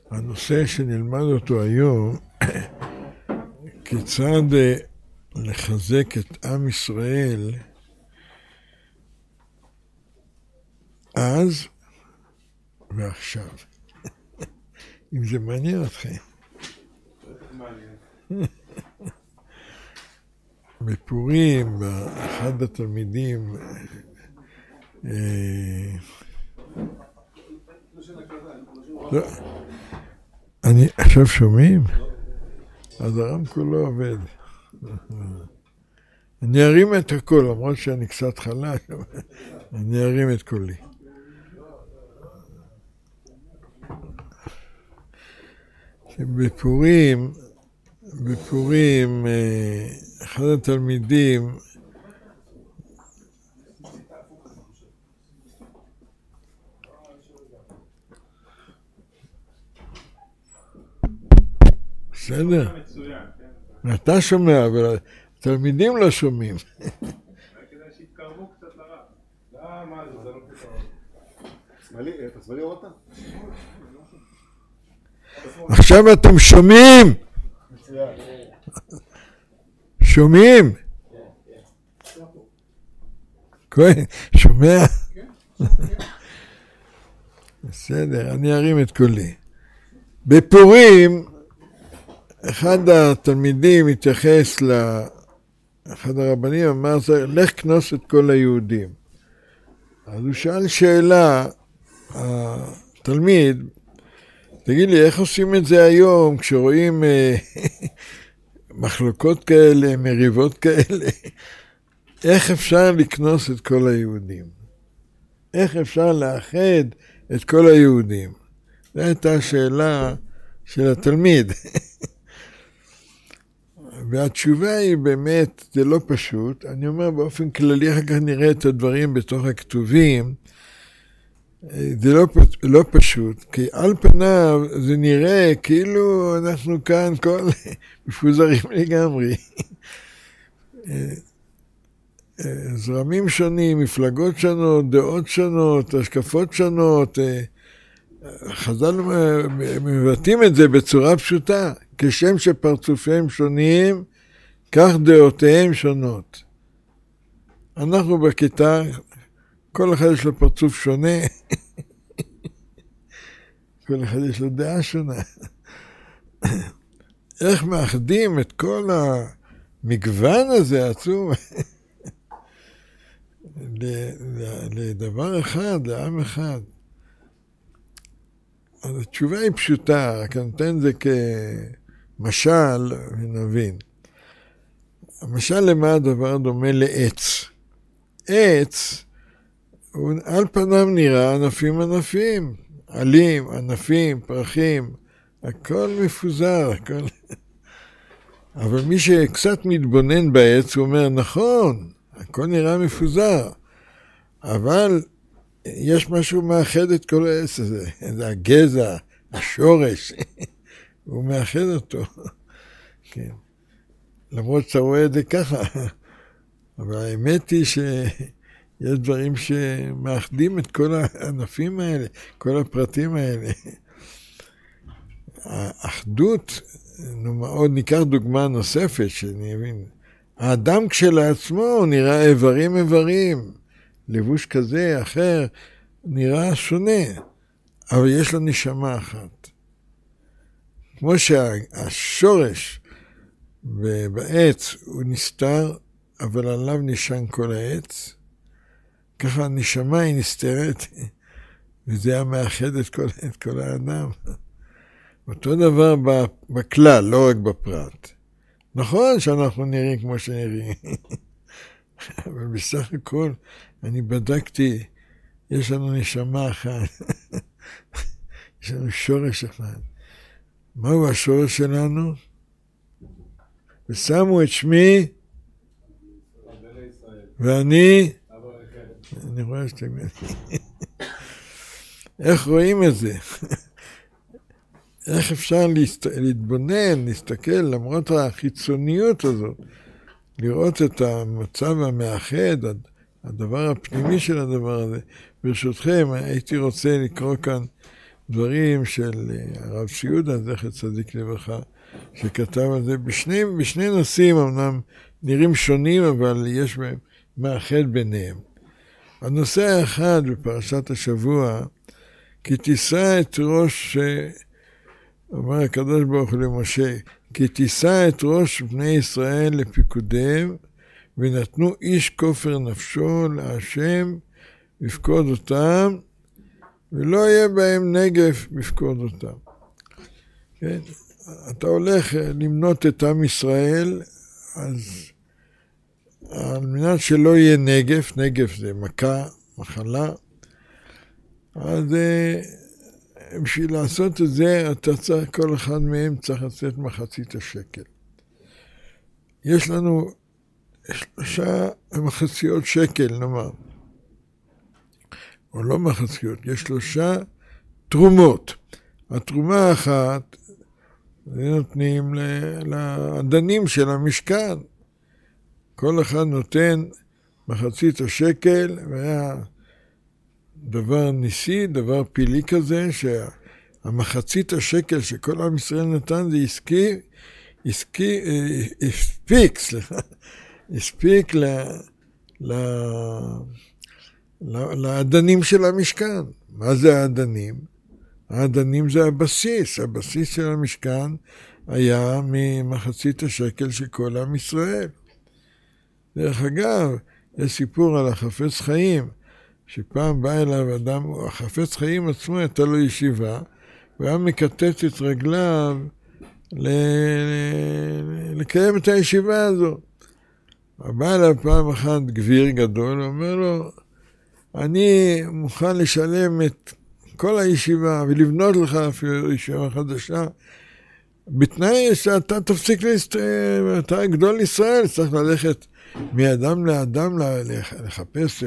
הנושא שנלמד אותו היום, כיצד לחזק את עם ישראל אז ועכשיו. אם זה מעניין אתכם. בפורים, אחד התלמידים אני עכשיו שומעים? אז הרמקול לא עובד. אני ארים את הכל, למרות שאני קצת חלש, אני ארים את קולי. בפורים, אחד התלמידים בסדר? אתה שומע, אבל התלמידים לא שומעים. כדאי שיתקרבו קצת לרב. מה זה לא פתרון. תצמאלי אותה? עכשיו אתם שומעים? שומעים? כהן, שומע? בסדר, אני ארים את קולי. בפורים, אחד התלמידים התייחס לאחד הרבנים, אמר, לך כנוס את כל היהודים. אז הוא שאל שאלה, התלמיד, תגיד לי, איך עושים את זה היום, כשרואים מחלוקות כאלה, מריבות כאלה? איך אפשר לכנוס את כל היהודים? איך אפשר לאחד את כל היהודים? זו הייתה השאלה של התלמיד. והתשובה היא באמת, זה לא פשוט. אני אומר באופן כללי, אחר כך נראה את הדברים בתוך הכתובים. זה לא פשוט, כי על פניו זה נראה כאילו אנחנו כאן כל מפוזרים לגמרי. זרמים שונים, מפלגות שונות, דעות שונות, השקפות שונות. חז"ל מבטאים את זה בצורה פשוטה. כשם שפרצופיהם שונים, כך דעותיהם שונות. אנחנו בכיתה, כל אחד יש לו פרצוף שונה. כל אחד יש לו דעה שונה. איך מאחדים את כל המגוון הזה עצום לדבר אחד, לעם אחד. אז התשובה היא פשוטה, רק אני נותן את זה כמשל ונבין. המשל למה הדבר דומה לעץ. עץ, הוא על פניו נראה ענפים, עלים, ענפים, פרחים, הכל מפוזר, הכל. אבל מי שקצת מתבונן בעץ, הוא אומר, נכון, הכל נראה מפוזר, אבל יש משהו מאחד את כל העץ הזה, זה הגזע, השורש, הוא מאחד אותו. כן. למרות שאתה רואה את זה ככה, אבל האמת היא יש דברים שמאחדים את כל הענפים האלה, כל הפרטים האלה. האחדות, עוד ניקח דוגמה נוספת שאני אבין. האדם כשלעצמו נראה איברים, לבוש כזה, אחר, נראה שונה, אבל יש לו נשמה אחת. כמו שהשורש בעץ הוא נסתר, אבל עליו נשען כל העץ, ככה הנשמה היא נסתרת, וזה המאחד את כל האדם. אותו דבר בכלל, לא רק בפרט. נכון שאנחנו נראים כמו שנראים, אבל בסך הכל אני בדקתי, יש לנו נשמה אחת, יש לנו שורש אחד. מהו השורש שלנו? ושמו את שמי, ואני רואה שאתם... איך רואים את זה? איך אפשר להתבונן, להסתכל, למרות החיצוניות הזאת, לראות את המצב המאחד, הדבר הפנימי של הדבר הזה. ברשותכם, הייתי רוצה לקרוא כאן דברים של הרב ציודה, זכר צדיק לברכה, שכתב על זה בשני נושאים, אמנם נראים שונים, אבל יש בהם מאחד ביניהם. הנושא האחד בפרשת השבוע, כי תישא את ראש, אומר הקדוש ברוך הוא למשה, כי תישא את ראש בני ישראל לפיקודיהם, ונתנו איש כופר נפשו להשם בפקוד אותם, ולא יהיה בהם נגף בפקוד אותם. כן? אתה הולך למנות את עם ישראל, אז על מנת שלא יהיה נגף, נגף זה מכה, מחלה, אז בשביל לעשות את זה, אתה צריך, כל אחד מהם צריך לצאת מחצית השקל. יש לנו 3 מחציות שקל, נאמר. או לא מחציות, יש 3 תרומות. התרומה האחת, זה נותנים לאדנים של המשכן. כל אחד נותן מחצית השקל, והיה דבר ניסי, דבר פילי כזה, שהמחצית השקל שכל עם ישראל נתן זה הספיק לאדנים של המשכן. מה זה האדנים? האדנים זה הבסיס. הבסיס של המשכן היה ממחצית השקל של כל עם ישראל. דרך אגב, יש סיפור על החפץ חיים, שפעם בא אליו אדם, החפץ חיים עצמו הייתה לו ישיבה, והיה מקטט את רגליו לקיים את הישיבה הזו. בא אליו פעם אחת גביר גדול, אומר לו, אני מוכן לשלם את כל הישיבה ולבנות לך אפילו ישיבה חדשה, בתנאי שאתה תפסיק אתה גדול ישראל, צריך ללכת מאדם לאדם לחפש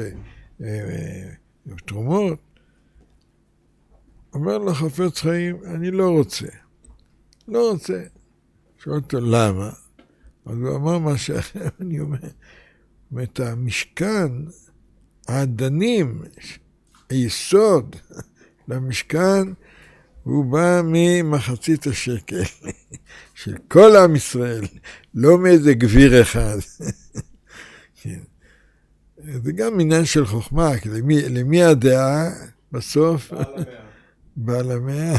תרומות. אומר לו חפץ חיים, אני לא רוצה. שואל אותו, למה? אז הוא אמר מה שאני אומר. את המשכן, האדנים, היסוד למשכן, הוא בא ממחצית השקל של כל עם ישראל, לא מאיזה גביר אחד. זה גם עניין של חוכמה, כי למי הדעה בסוף? בעל המאה.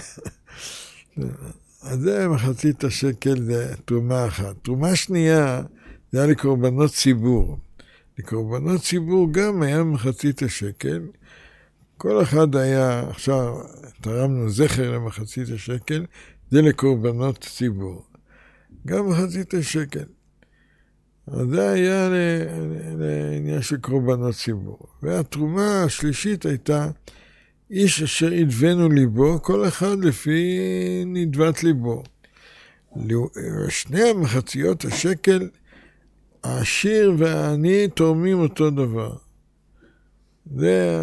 אז זה מחצית השקל, זה תרומה אחת. תרומה שנייה, זה היה לקורבנות ציבור. לקורבנות ציבור גם היה מחצית השקל. כל אחד היה, עכשיו תרמנו זכר למחצית השקל, זה לקורבנות ציבור. גם מחצית השקל. אז זה היה לעניין של קורבנות ציבור. והתרומה השלישית הייתה, איש אשר ידבנו ליבו, כל אחד לפי נדבת ליבו. שני המחציות השקל, העשיר והעני תורמים אותו דבר. זה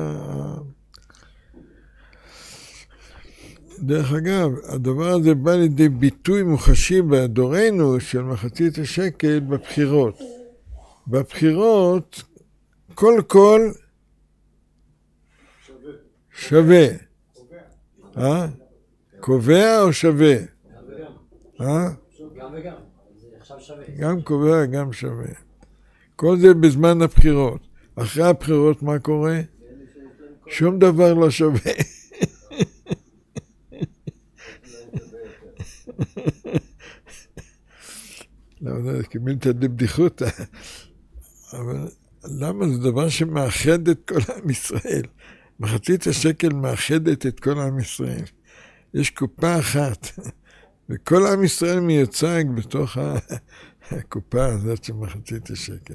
דרך אגב, הדבר הזה בא לידי ביטוי מוחשי בדורנו של מחצית השקל בבחירות. בבחירות, כל שווה. קובע או שווה? גם וגם. גם קובע, גם שווה. כל זה בזמן הבחירות. אחרי הבחירות מה קורה? שום דבר לא שווה. לא, קיבלת לבדיחות. אבל למה זה דבר שמאחד את כל עם ישראל? מחצית השקל מאחדת את כל עם ישראל. יש קופה אחת, וכל עם ישראל מיוצג בתוך הקופה הזאת של מחצית השקל.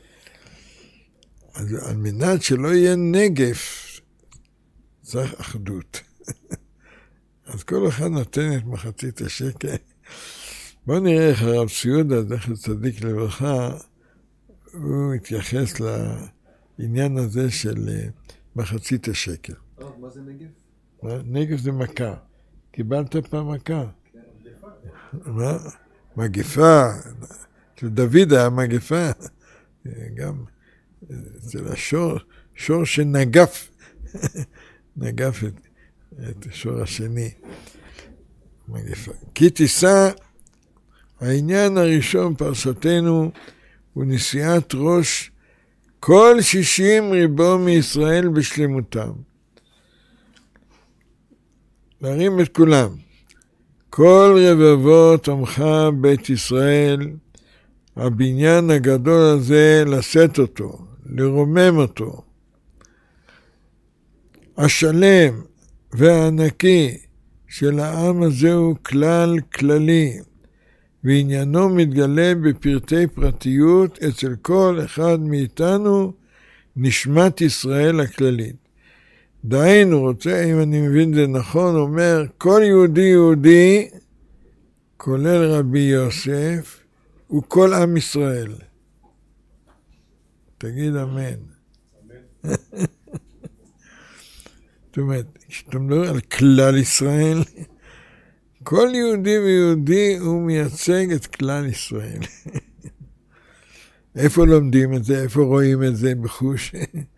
אז על מנת שלא יהיה נגף, צריך אחדות. אז כל אחד נותן את מחצית השקל. בואו נראה איך הרב ציודה, זכר צדיק לברכה, הוא התייחס לעניין הזה של מחצית השקל. מה זה נגף? נגף זה מכה. קיבלת פעם מכה? מה? מגפה. של דוד היה מגפה. גם אצל השור שנגף. נגף את את השור השני. מגפה. כי תישא, העניין הראשון פרשתנו הוא נשיאת ראש כל 60 ריבו מישראל בשלמותם. להרים את כולם. כל רבבות עמך בית ישראל, הבניין הגדול הזה, לשאת אותו, לרומם אותו. השלם והענקי של העם הזה הוא כלל כללי, ועניינו מתגלה בפרטי פרטיות אצל כל אחד מאיתנו, נשמת ישראל הכללית. דהיינו, רוצה, אם אני מבין זה נכון, אומר, כל יהודי, כולל רבי יוסף, הוא כל עם ישראל. תגיד אמן. זאת אומרת, כשאתה מדבר על כלל ישראל, כל יהודי ויהודי הוא מייצג את כלל ישראל. איפה לומדים את זה? איפה רואים את זה בחוש?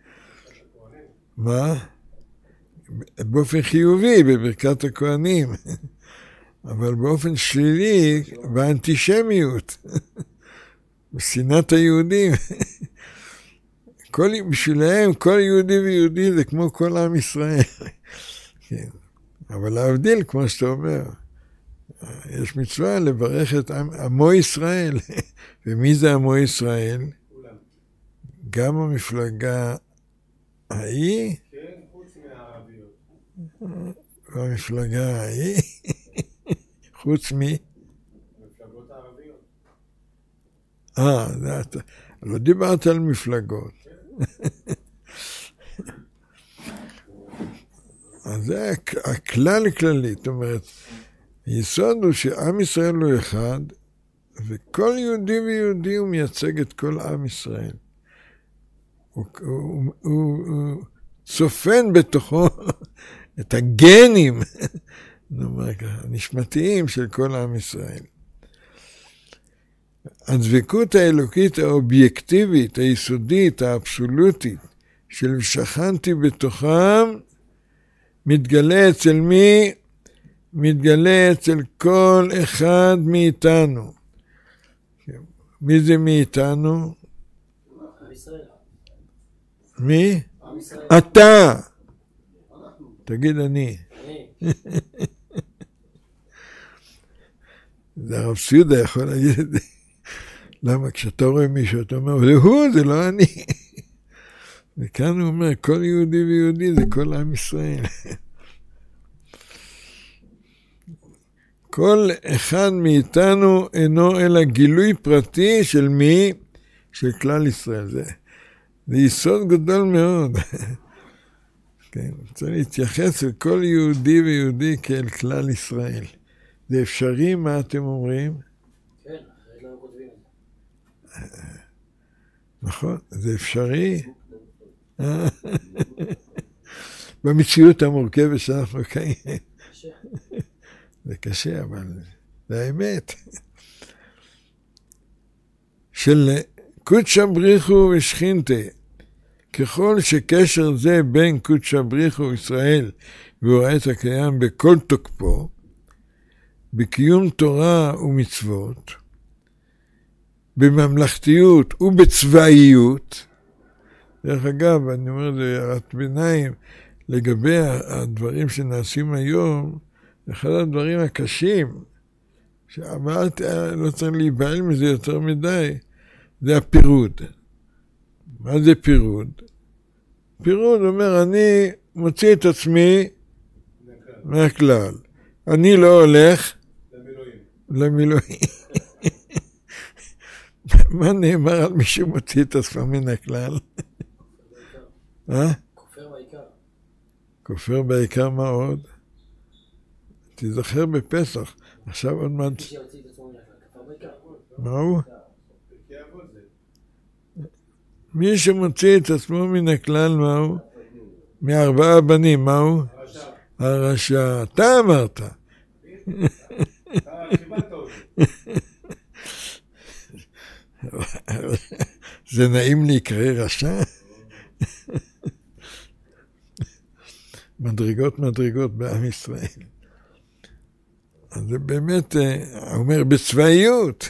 מה? באופן חיובי, בברכת הכהנים. אבל באופן שלילי, באנטישמיות. בשנאת היהודים. בשבילהם, כל יהודי ויהודי זה כמו כל עם ישראל. כן. אבל להבדיל, כמו שאתה אומר, יש מצווה לברך את עמו ישראל. ומי זה עמו ישראל? גם המפלגה ההיא, כן, חוץ מהערביות. והמפלגה ההיא, חוץ מי? המפלגות הערביות. לא דיברת על מפלגות. אז זה הכלל כללי, זאת אומרת, היסוד הוא שעם ישראל הוא אחד, וכל יהודי ויהודי הוא מייצג את כל עם ישראל. הוא צופן בתוכו את הגנים, נאמר ככה, הנשמתיים של כל עם ישראל. הדבקות האלוקית האובייקטיבית, היסודית, האבסולוטית, של שכנתי בתוכם, מתגלה אצל מי? מתגלה אצל כל אחד מאיתנו. מי זה מאיתנו? מי? אתה. תגיד אני. זה הרב סיודה יכול להגיד את זה. למה כשאתה רואה מישהו אתה אומר, זה הוא, זה לא אני. וכאן הוא אומר, כל יהודי ויהודי זה כל עם ישראל. כל אחד מאיתנו אינו אלא גילוי פרטי של מי? של כלל ישראל. זה יסוד גדול מאוד. כן, צריך להתייחס לכל יהודי ויהודי כאל כלל ישראל. זה אפשרי מה אתם אומרים? כן, אחרי לא כותבים את זה. נכון, זה אפשרי. במציאות המורכבת שאנחנו קיים. זה קשה, אבל זה האמת. של קודשא בריחו ושכינתה, ככל שקשר זה בין קודשא בריחו וישראל והוא העת הקיים בכל תוקפו, בקיום תורה ומצוות, בממלכתיות ובצבאיות. דרך אגב, אני אומר, זה הערת ביניים, לגבי הדברים שנעשים היום, אחד הדברים הקשים, שאמרתי, לא צריך להיבהל מזה יותר מדי, זה הפירוד. מה זה פירוד? פירוד אומר, אני מוציא את עצמי מהכלל. אני לא הולך למילואים. מה נאמר על מי שמוציא את עצמו מן הכלל? כופר בעיקר. כופר בעיקר מה עוד? תזכר בפסח. עכשיו עוד מעט... מה הוא? מי שמוציא את עצמו מן הכלל, מה הוא? מארבעה הבנים, מה הוא? הרשע. אתה אמרת. זה נעים להיקרא רשע? מדרגות בעם ישראל. אז זה באמת, הוא אומר, בצבאיות.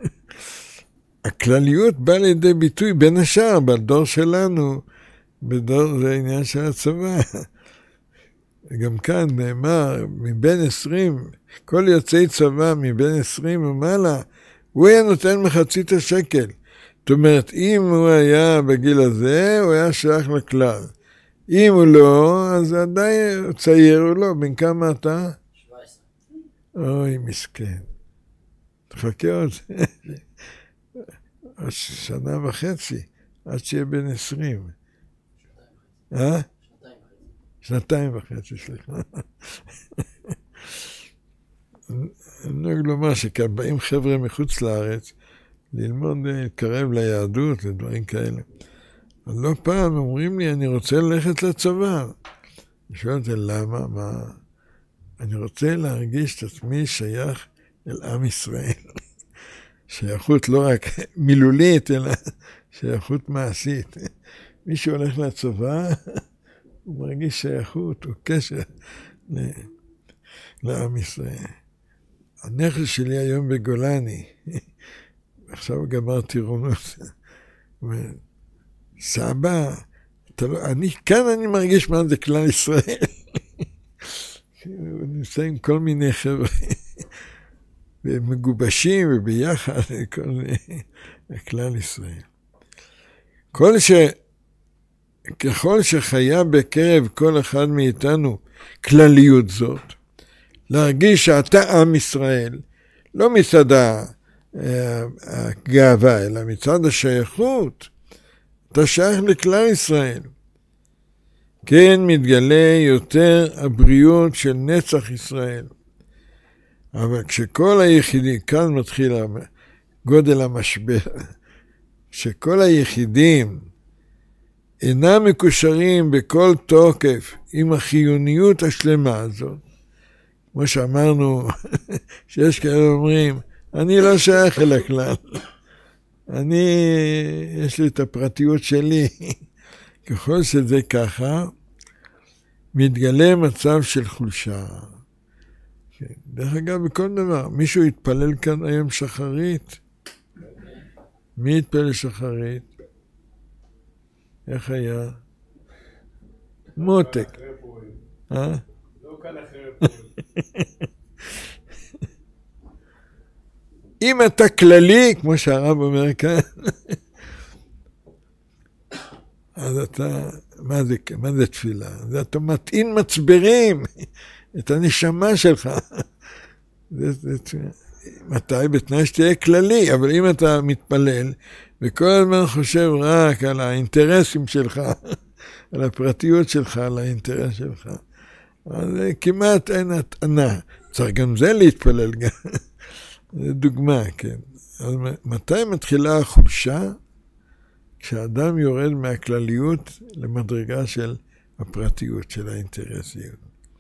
הכלליות באה לידי ביטוי בין השאר, בדור שלנו, בדור זה העניין של הצבא. גם כאן נאמר, מבין 20, כל יוצאי צבא מבין 20 ומעלה, הוא היה נותן מחצית השקל. זאת אומרת, אם הוא היה בגיל הזה, הוא היה שייך לכלל. אם הוא לא, אז עדיין צעיר הוא לא. בן כמה אתה? 17. אוי, מסכן. תחכה עוד. עוד שנה וחצי, עד שיהיה בן 20. שנתיים וחצי, סליחה. אני נוהג לומר שבאים חבר'ה מחוץ לארץ, ללמוד, להתקרב ליהדות, לדברים כאלה. אז לא פעם אומרים לי, אני רוצה ללכת לצבא. אני שואל אותי, למה? מה? אני רוצה להרגיש את עצמי שייך אל עם ישראל. שייכות לא רק מילולית, אלא שייכות מעשית. מי שהולך לצבא, הוא מרגיש שייכות, הוא קשר לעם ישראל. הנכד שלי היום בגולני, עכשיו גמר טירונות, הוא אומר, סבא, כאן אני מרגיש מה זה כלל ישראל. הוא נמצא עם כל מיני חבר'ה, ומגובשים וביחד, כלל ישראל. ככל שחיה בקרב כל אחד מאיתנו כלליות זאת, להרגיש שאתה עם ישראל, לא מצד הגאווה, אלא מצד השייכות, אתה שייך לכלל ישראל. כן מתגלה יותר הבריאות של נצח ישראל. אבל כשכל היחידים, כאן מתחיל גודל המשבר, שכל היחידים אינם מקושרים בכל תוקף עם החיוניות השלמה הזאת, כמו שאמרנו, שיש כאלה אומרים, אני לא שייך אל הכלל, יש לי את הפרטיות שלי. ככל שזה ככה, מתגלה מצב של חולשה. דרך אגב, בכל דבר, מישהו יתפלל כאן היום שחרית? מי יתפלל שחרית? איך היה? מותק. לא כאן אחרי פורים. אם אתה כללי, כמו שהרב אומר כאן, אז אתה, מה זה תפילה? זה אתה מטעין מצברים, את הנשמה שלך. מתי? בתנאי שתהיה כללי, אבל אם אתה מתפלל, וכל הזמן חושב רק על האינטרסים שלך, על הפרטיות שלך, על האינטרס שלך, אז כמעט אין הטענה. צריך גם זה להתפלל גם. זה דוגמה, כן. אז מתי מתחילה החולשה? כשאדם יורד מהכלליות למדרגה של הפרטיות, של האינטרסיות.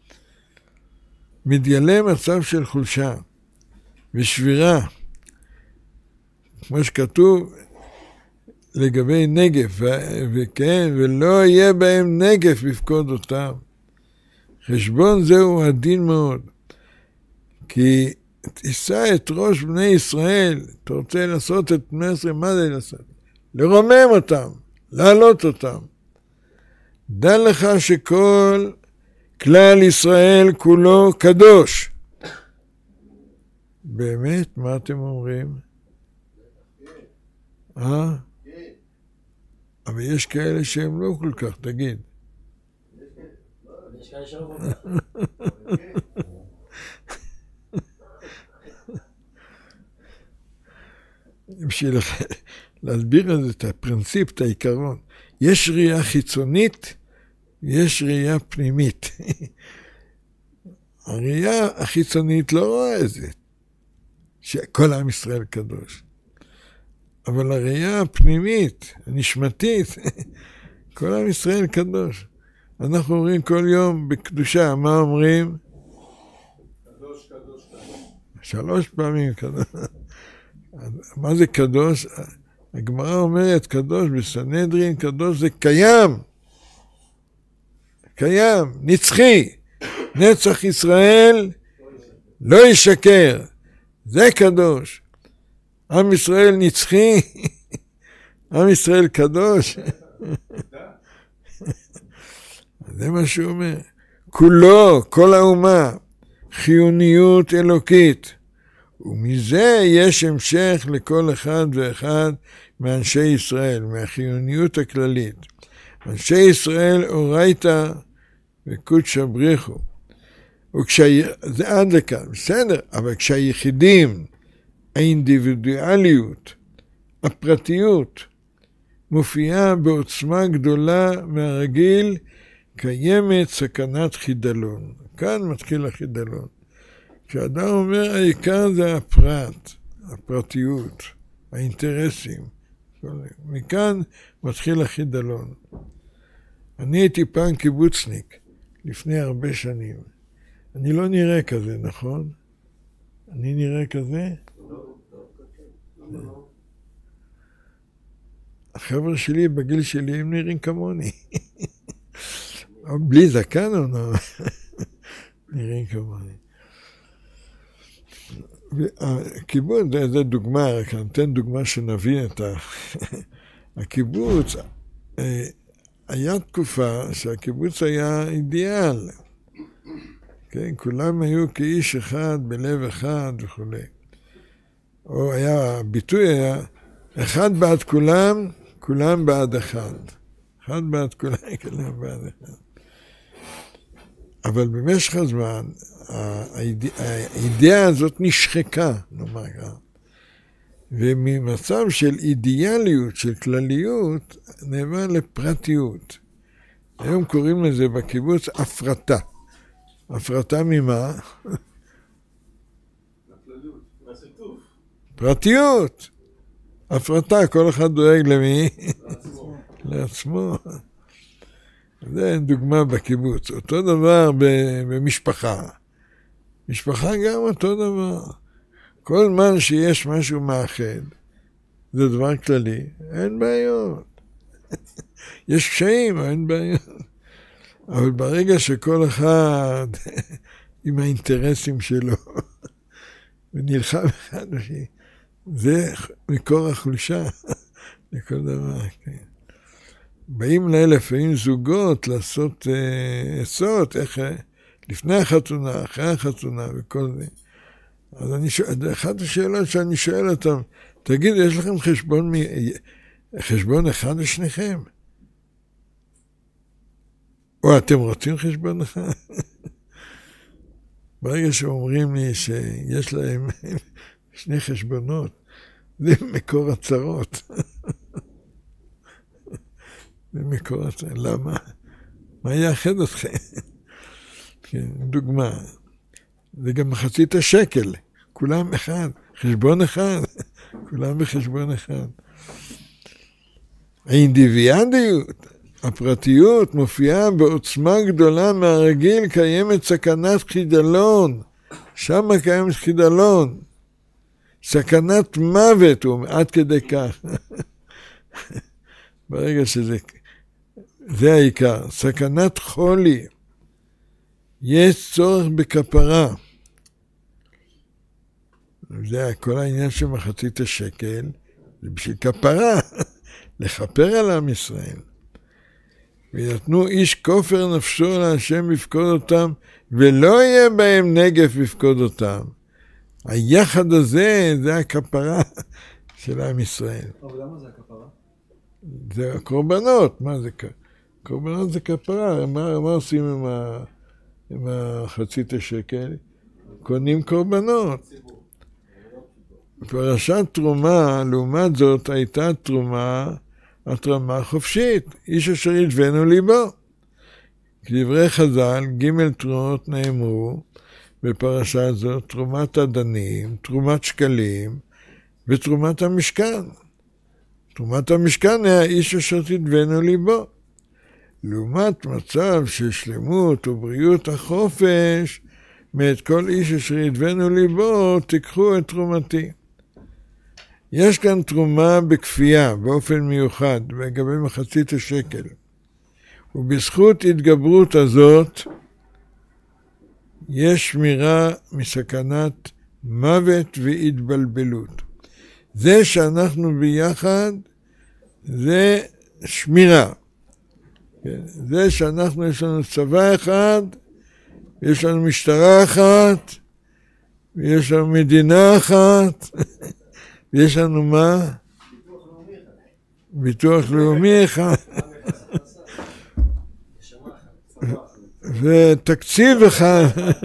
מתגלה מצב של חולשה ושבירה, כמו שכתוב לגבי נגף, וכן, ולא יהיה בהם נגף בפקוד אותם. חשבון זהו הדין מאוד, כי תישא את ראש בני ישראל, אתה רוצה לעשות את בני ישראל, מה זה לעשות? לרומם אותם, להעלות אותם. דע לך שכל כלל ישראל כולו קדוש. באמת, מה אתם אומרים? אבל יש כאלה שהם לא כל כך, תגיד. יש כאלה שלא כל כך. בשביל להסביר את זה, את הפרינציפ, את העיקרון. יש ראייה חיצונית, יש ראייה פנימית. הראייה החיצונית לא רואה את זה, שכל עם ישראל קדוש. אבל הראייה הפנימית, הנשמתית, כל עם ישראל קדוש. אנחנו אומרים כל יום בקדושה, מה אומרים? קדוש, קדוש, קדוש. 3 פעמים קדוש. מה זה קדוש? הגמרא אומרת קדוש בסנהדרין, קדוש זה קיים. קיים, נצחי. נצח ישראל לא ישקר. זה קדוש. עם ישראל נצחי, עם ישראל קדוש. זה מה שהוא אומר. כולו, כל האומה, חיוניות אלוקית. ומזה יש המשך לכל אחד ואחד מאנשי ישראל, מהחיוניות הכללית. אנשי ישראל אורייתא וקודשא בריחו. זה עד לכאן, בסדר, אבל כשהיחידים, האינדיבידואליות, הפרטיות, מופיעה בעוצמה גדולה מהרגיל, קיימת סכנת חידלון. כאן מתחיל החידלון. כשאדם אומר העיקר זה הפרט, הפרטיות, האינטרסים. מכאן מתחיל החידלון. אני הייתי פעם קיבוצניק, לפני הרבה שנים. אני לא נראה כזה, נכון? אני נראה כזה? החבר'ה שלי בגיל שלי הם נראים כמוני. בלי זקן או לא? נראים כמוני. הקיבוץ, זה דוגמה, רק אני אתן דוגמה שנבין את הקיבוץ. היה תקופה שהקיבוץ היה אידיאל. כן, כולם היו כאיש אחד, בלב אחד וכו'. או הביטוי היה, אחד בעד כולם, כולם בעד אחד. אחד בעד כולם, כולם בעד אחד. אבל במשך הזמן, האידאה הזאת נשחקה, נאמר כך. וממצב של אידיאליות, של כלליות, נעבר לפרטיות. היום קוראים לזה בקיבוץ הפרטה. הפרטה ממה? פרטיות. הפרטה, כל אחד דואג למי? לעצמו. זה דוגמה בקיבוץ. אותו דבר במשפחה. משפחה גם אותו דבר. כל זמן שיש משהו מאחד, זה דבר כללי, אין בעיות. יש קשיים, אין בעיות. אבל ברגע שכל אחד עם האינטרסים שלו, ונלחם אחד בשני, זה מקור החולשה לכל דבר. כן. באים לפעמים זוגות לעשות עצות, איך לפני החתונה, אחרי החתונה וכל זה. אז אחת השאלות שאני שואל אותם, תגיד, יש לכם חשבון אחד לשניכם? או אתם רוצים חשבון אחד? ברגע שאומרים לי שיש להם שני חשבונות, זה מקור הצרות. זה מקור הצרות. למה? מה יאחד אתכם? כן, דוגמה. זה גם מחצית השקל. כולם אחד. חשבון אחד. כולם בחשבון אחד. האינדיבידואליות, הפרטיות, מופיעה בעוצמה גדולה מהרגיל, קיימת סכנת חידלון. שם קיימת חידלון. סכנת מוות, עד כדי כך. ברגע זה העיקר. סכנת חולי. יש צורך בכפרה. זה כל העניין של מחצית השקל, זה בשביל כפרה, לכפר על עם ישראל. ויתנו איש כופר נפשו להשם בפקוד אותם, ולא יהיה בהם נגף בפקוד אותם. היחד הזה, זה הכפרה של עם ישראל. אבל למה זה הכפרה? זה הקורבנות, מה זה? קורבנות זה כפרה, מה עושים עם החצית השקל? קונים קורבנות. פרשת תרומה, לעומת זאת, הייתה התרמה חופשית. איש אשר ידבנו ליבו. כדברי חז"ל, ג' תרומות נאמרו בפרשה זאת, תרומת אדנים, תרומת שקלים ותרומת המשכן. תרומת המשכן היה איש אשר תדבנו ליבו. לעומת מצב של שלמות ובריאות החופש, מאת כל איש אשר ידבנו ליבו, תיקחו את תרומתי. יש כאן תרומה בכפייה, באופן מיוחד, לגבי מחצית השקל. ובזכות התגברות הזאת, יש שמירה מסכנת מוות והתבלבלות. זה שאנחנו ביחד, זה שמירה. זה שאנחנו, יש לנו צבא אחד, יש לנו משטרה אחת, ויש לנו מדינה אחת, ויש לנו מה? ביטוח לאומי אחד. ותקציב אחד.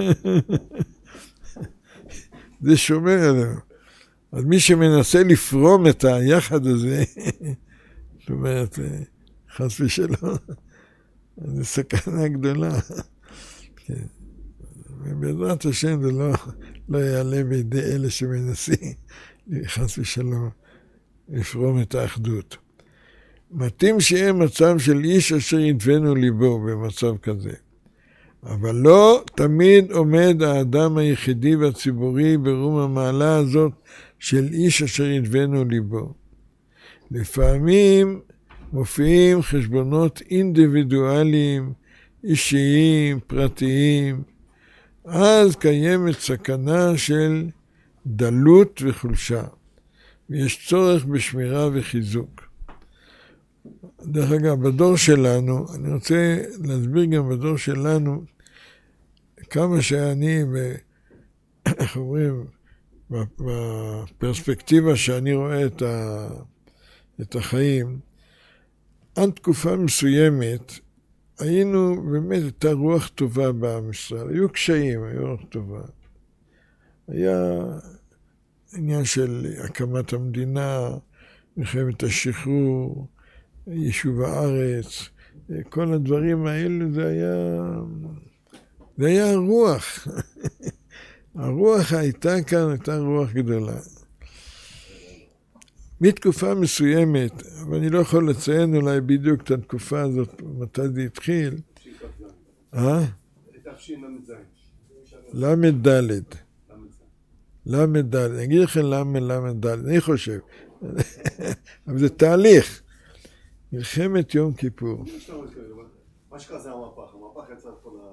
זה שומר עלינו. אז מי שמנסה לפרום את היחד הזה, זאת אומרת, חס ושלום, זה סכנה גדולה. כן. ובעזרת השם זה לא יעלה בידי אלה שמנסים, חס ושלום, לפרום את האחדות. מתאים שיהיה מצב של איש אשר ידבנו ליבו במצב כזה. אבל לא תמיד עומד האדם היחידי והציבורי ברום המעלה הזאת של איש אשר ידבנו ליבו. לפעמים מופיעים חשבונות אינדיבידואליים, אישיים, פרטיים. אז קיימת סכנה של דלות וחולשה, ויש צורך בשמירה וחיזוק. דרך אגב, בדור שלנו, אני רוצה להסביר גם בדור שלנו, כמה שאני, איך אומרים, בפרספקטיבה שאני רואה את החיים, עד תקופה מסוימת, היינו, באמת הייתה רוח טובה בעם ישראל. היו קשיים, היו רוח טובה. היה עניין של הקמת המדינה, מלחמת השחרור, יישוב הארץ, כל הדברים האלו, זה היה הרוח. הרוח הייתה כאן, הייתה רוח גדולה. מתקופה מסוימת, אבל אני לא יכול לציין אולי בדיוק את התקופה הזאת, מתי זה התחיל. למד ד'. אני אגיד לכם למד ד', אני חושב. אבל זה תהליך. מלחמת יום כיפור. מה שקרה זה המהפך יצא את כל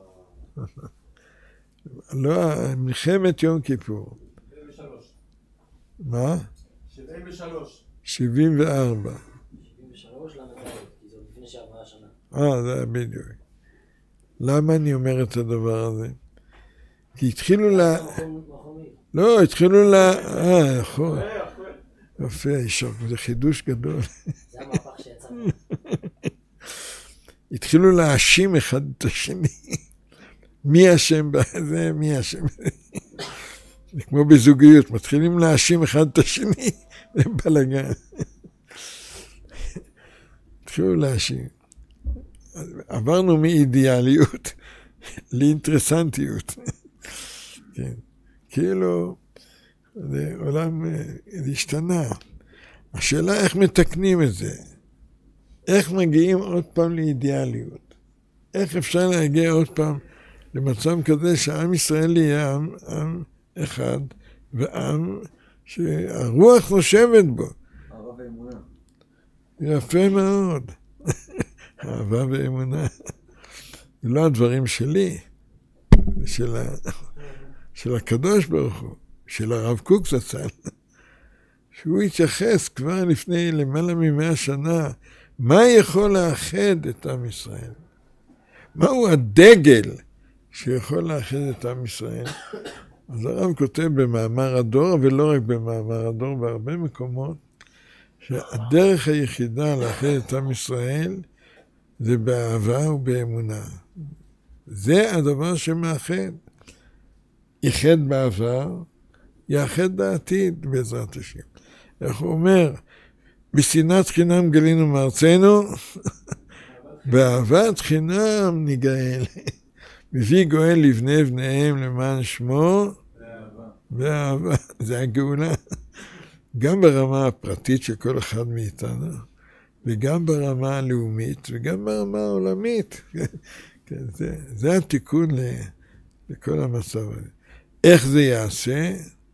לא, מלחמת יום כיפור. 73. מה? 73. 74. 73 למד, כי זה לפני שעברה השנה. זה היה בדיוק. למה אני אומר את הדבר הזה? כי התחילו לא, התחילו נכון. יפה, זה חידוש גדול. זה המהפך שיצא. התחילו להאשים אחד את השני. מי אשם בזה, מי אשם בזה. זה כמו בזוגיות, מתחילים להאשים אחד את השני, זה בלגן. התחילו להאשים. עברנו מאידיאליות לאינטרסנטיות. כן. כאילו, זה עולם, זה השתנה. השאלה איך מתקנים את זה. איך מגיעים עוד פעם לאידיאליות. איך אפשר להגיע עוד פעם למצב כזה שעם ישראל יהיה עם אחד, ועם שהרוח נושבת בו. אהבה ואמונה. יפה מאוד. אהבה ואמונה. זה לא הדברים שלי, זה של הקדוש ברוך הוא, של הרב קוק זצ"ל, שהוא התייחס כבר לפני למעלה מ100 שנה, מה יכול לאחד את עם ישראל? מהו הדגל שיכול לאחד את עם ישראל? אז הרב כותב במאמר הדור, ולא רק במאמר הדור, בהרבה מקומות, שהדרך היחידה לאחד את עם ישראל זה באהבה ובאמונה. זה הדבר שמאחד. יחד בעבר, יאחד בעתיד בעזרת השם. איך הוא אומר? בשנאת חינם גלינו מארצנו, באהבת חינם ניגאל. מביא גואל לבני בניהם למען שמו, באהבה. זה הגאולה. גם ברמה הפרטית של כל אחד מאיתנו, וגם ברמה הלאומית, וגם ברמה העולמית. זה התיקון לכל המצב הזה. איך זה יעשה?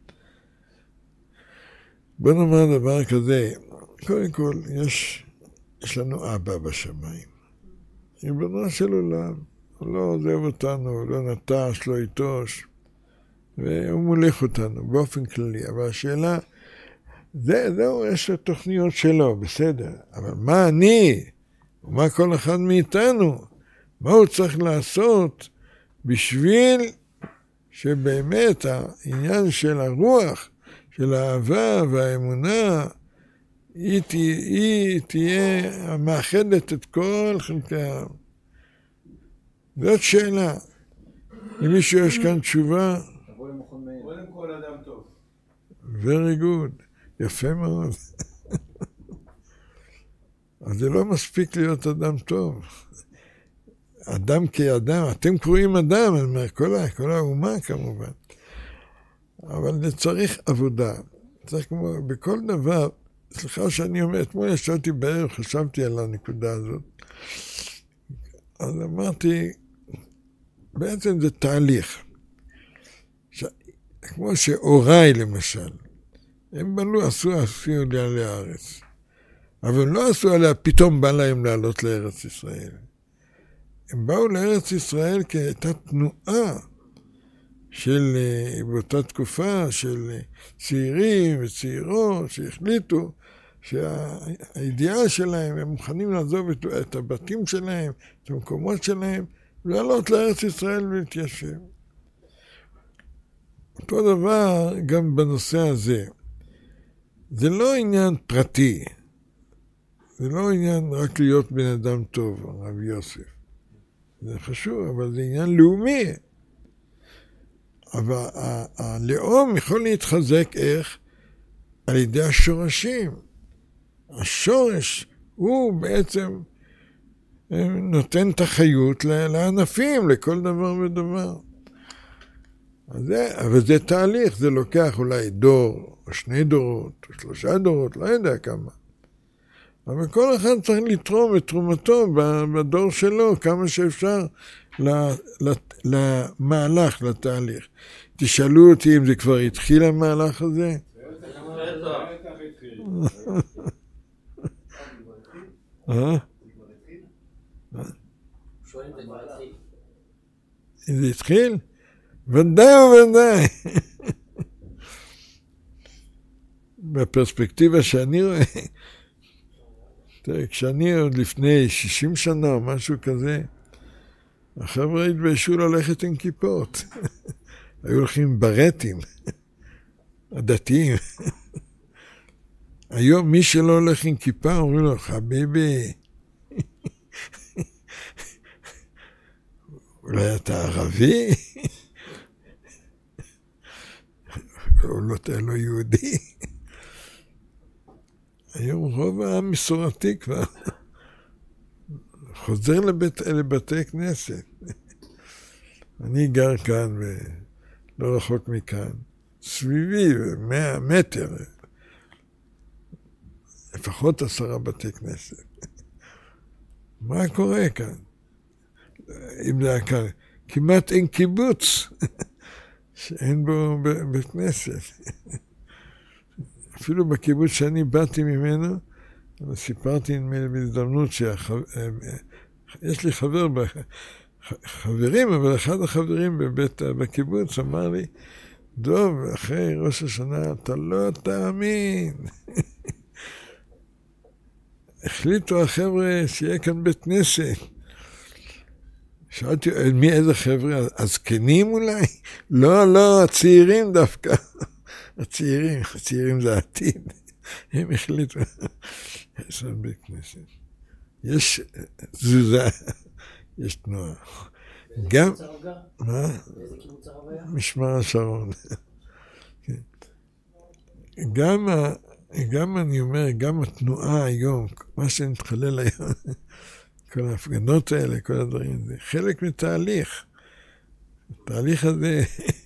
בוא נאמר דבר כזה, קודם כל יש לנו אבא בשמיים. ריבונו של עולם, הוא לא עוזב אותנו, הוא לא נטש, לא יטוש, והוא מוליך אותנו באופן כללי. אבל השאלה, זהו, יש לו תוכניות שלו, בסדר. אבל מה אני, ומה כל אחד מאיתנו, מה הוא צריך לעשות בשביל שבאמת העניין של הרוח, של האהבה והאמונה, היא תהיה המאחדת את כל חלקי העם. זאת שאלה. אם מישהו יש כאן תשובה, קודם כל אדם טוב. very good, יפה מאוד. אז זה לא מספיק להיות אדם טוב. אדם כאדם, אתם קוראים אדם, אני אומר, כל האומה כמובן. אבל זה צריך עבודה. צריך כמו בכל דבר, סליחה שאני אומר, אתמול ישבתי בערב, חשבתי על הנקודה הזאת. אז אמרתי, בעצם זה תהליך. כמו שהוריי למשל, הם בנו, עשו עליה לארץ. אבל לא עשו עליה, פתאום בא להם לעלות לארץ ישראל. הם באו לארץ ישראל כי הייתה תנועה של, באותה תקופה, של צעירים וצעירות שהחליטו שהאידיאה שלהם, הם מוכנים לעזוב את הבתים שלהם, את המקומות שלהם, ולעלות לארץ ישראל ולהתיישב. אותו דבר גם בנושא הזה. זה לא עניין פרטי. זה לא עניין רק להיות בן אדם טוב, רבי יוסף. זה חשוב, אבל זה עניין לאומי. אבל הלאום יכול להתחזק איך? על ידי השורשים. השורש הוא בעצם נותן את החיות לענפים, לכל דבר ודבר. אבל זה תהליך, זה לוקח אולי דור, או 2 דורות, או 3 דורות, לא יודע כמה. אבל כל אחד צריך לתרום את תרומתו בדור שלו, כמה שאפשר למהלך, לתהליך. תשאלו אותי אם זה כבר התחיל המהלך הזה? אם זה התחיל? ודאי וודאי. בפרספקטיבה שאני רואה, כשאני עוד לפני 60 שנה או משהו כזה, החבר'ה התביישו ללכת עם כיפות. היו הולכים ברטים, הדתיים. היום מי שלא הולך עם כיפה, אומרים לו, חביבי, אולי אתה ערבי? או לא יהודי? היום רוב העם מסורתי כבר חוזר לבתי כנסת. אני גר כאן ולא רחוק מכאן, סביבי 100 מטר, לפחות 10 בתי כנסת. מה קורה כאן? אם זה היה כאן, כמעט אין קיבוץ שאין בו בית כנסת. אפילו בקיבוץ שאני באתי ממנו, סיפרתי בהזדמנות יש לי חברים, אבל אחד החברים בקיבוץ אמר לי, דוב, אחרי ראש השנה, אתה לא תאמין. החליטו החבר'ה שיהיה כאן בית כנסת. שאלתי, איזה חבר'ה? הזקנים אולי? לא, הצעירים דווקא. הצעירים זה העתיד. הם החליטו. יש עוד בית כנסת. יש תזוזה, יש תנועה. גם... מה? איזה קיבוץ הרב היה? משמר השרון. גם אני אומר, גם התנועה היום, מה שנתחולל היום, כל ההפגנות האלה, כל הדברים, זה חלק מתהליך. התהליך הזה,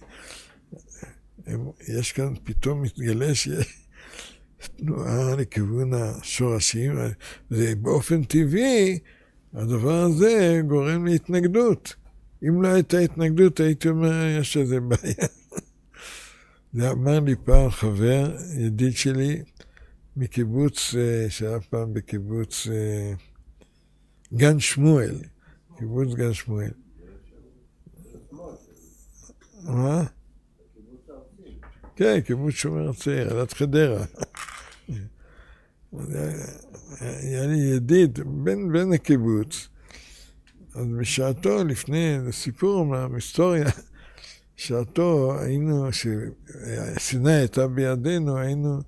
יש כאן, פתאום מתגלה שיש תנועה לכיוון השורשים, ובאופן טבעי, הדבר הזה גורם להתנגדות. אם לא הייתה התנגדות, הייתי אומר, יש איזה בעיה. זה אמר לי פעם חבר, ידיד שלי, מקיבוץ, שהיה פעם בקיבוץ גן שמואל. קיבוץ גן שמואל. מה? כן, קיבוץ שומר הצעיר, עלת חדרה. היה לי ידיד בן הקיבוץ. אז בשעתו, לפני, זה סיפור מההיסטוריה, שעתו היינו, שהסיני הייתה בידינו, היינו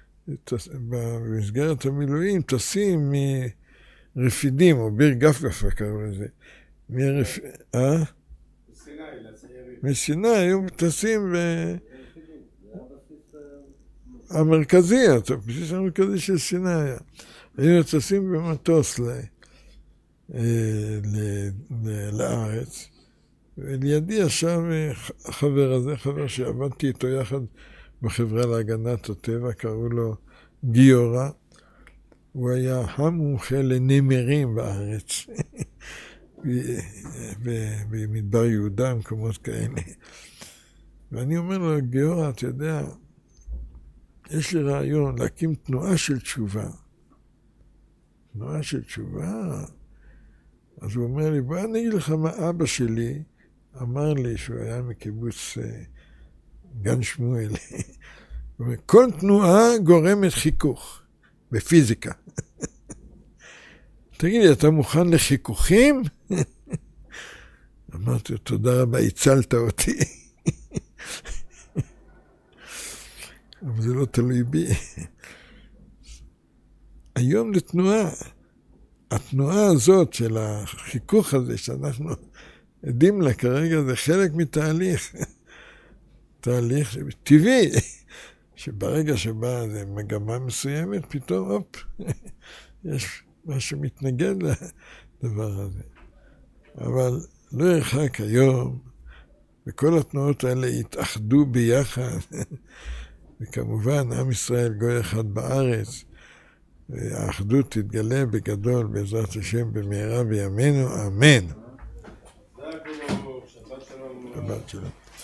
במסגרת המילואים טסים מרפידים, או ביר גפגפה קראו לזה. מסיני היו טסים המרכזי, הבסיס המרכזי של סיני היה. היינו טסים במטוס לארץ, ולידי ישב החבר הזה, חבר שעבדתי איתו יחד בחברה להגנת הטבע, קראו לו גיורא. הוא היה המומחה לנמרים בארץ, במדבר יהודה, מקומות כאלה. ואני אומר לו, גיורא, אתה יודע, יש לי רעיון להקים תנועה של תשובה. תנועה של תשובה? אז הוא אומר לי, בוא אני אגיד לך מה אבא שלי אמר לי, שהוא היה מקיבוץ גן שמואל. הוא אומר, כל תנועה גורמת חיכוך בפיזיקה. תגיד לי, אתה מוכן לחיכוכים? אמרתי לו, תודה רבה, הצלת אותי. אבל זה לא תלוי בי. היום לתנועה, התנועה הזאת של החיכוך הזה שאנחנו עדים לה כרגע, זה חלק מתהליך. תהליך טבעי, שברגע שבאה זה מגמה מסוימת, פתאום, אופ, יש משהו מתנגד לדבר הזה. אבל לא ירחק היום, וכל התנועות האלה יתאחדו ביחד, וכמובן, עם ישראל גוי אחד בארץ, והאחדות תתגלה בגדול, בעזרת השם, במהרה בימינו, אמן. שבת שלום. שבת שלום.